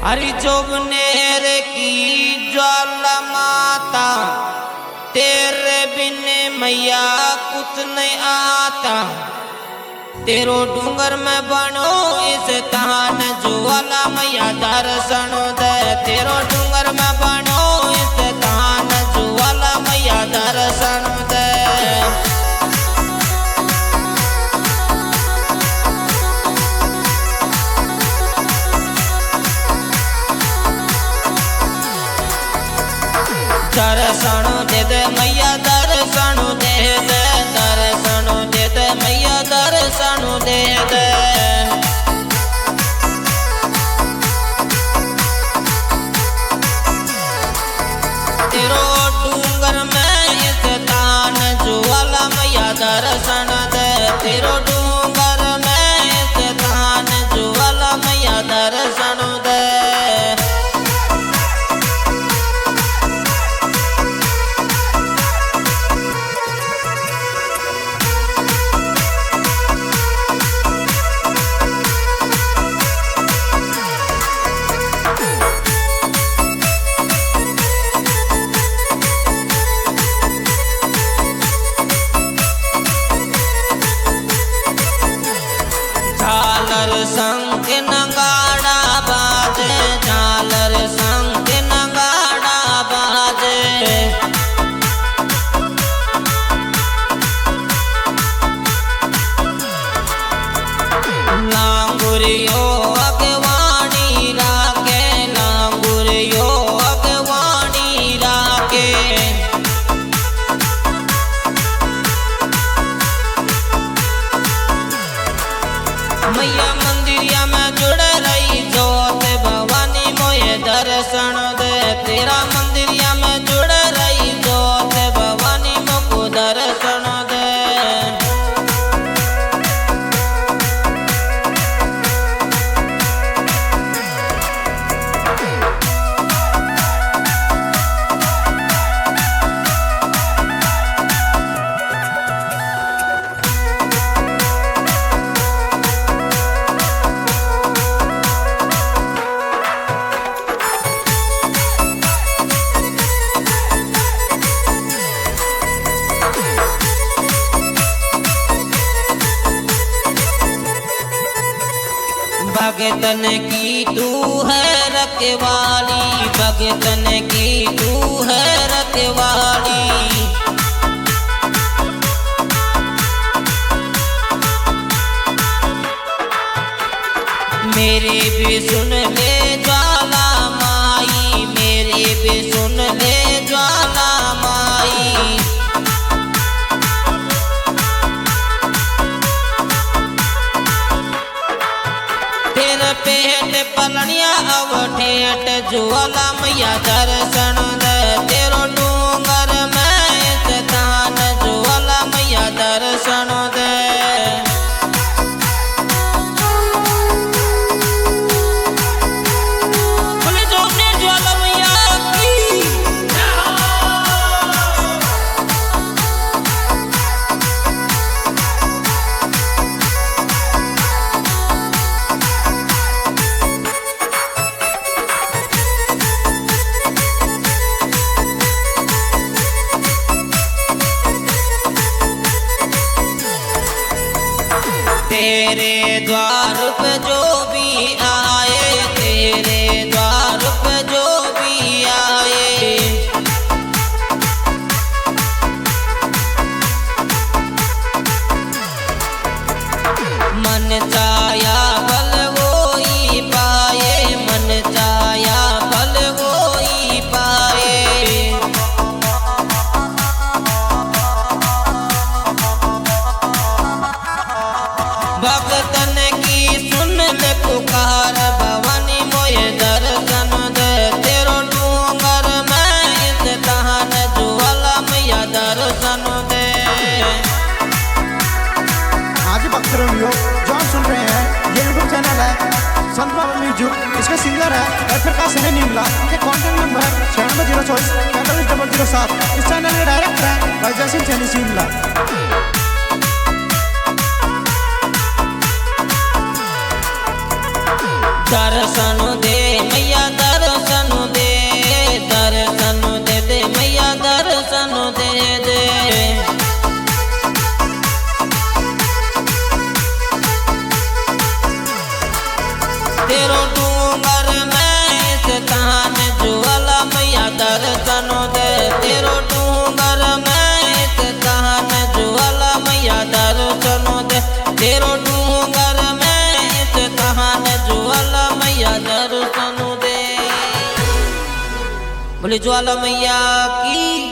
हरि जोबनेर की ज्वाला माता, तेरे बिन मैया कुछ नहीं आता। तेरो डूंगर में बनो इस स्थान, ज्वाला मैया दर्शन दे। तेरो डूंगर में बनो इस स्थान, ज्वाला मैया दर्शन दे। दर्शन दे दे मैया, दर्शन दे दे, दर्शन दे दे मैया, दर्शन दे दे। तेरो डूंगर में स्थान, ज्वाला मैया दर्शन दे। तेरो डूंगर में स्थान, ज्वाला मैया दर्शन दे। झालर शंख नगाड़ा बाजे, झालर शंख नगाड़ा बाजे। लांगुरियो अगवानी राके, लांगुरियो अगवानी राके। मैया मंदिरिया में जुड़ रही जोत, भवानी मोये दर्शन दे। तेरा मंदिरिया में जुड़ रही जोत, भवानी मोको दर्शन दे। भगतन की तू है रखवाली, भगतन की तू है रखवाली। मेरे भी सुन ले ज्वाला माई, मेरे भी सुन ले ज्वाला माई। तेरे पेट पलनिया अब ठेठ, ज्वाला मैया दर्शन दे। तेरो डूंगर में स्थान, ज्वाला मैया दर्शन दे। बोले जोबनेर ज्वाला मैया की। तेरे द्वार पे जो भी आए, तेरे द्वार पे जो भी आए। मन चाया फल वही पाए, मन चाया फल वही पाए। भगतन की सुन ले पुकार, भवानी मोये दर्शन दे। तेरो डूंगर में स्थान, ज्वाला मैया दर्शन दे। आज भक्तों जो आप सुन रहे हैं, ये यूट्यूब चैनल है संत बाबा म्यूजिक। इसके सिंगर है प्रकाश निमला। इनके कॉन्टैक्ट नंबर है 96 024 45 007। इस चैनल के डायरेक्टर है वैजय सिंह चैनी शिमला। दर्शन दे मैया बोले ज्वाला मैया की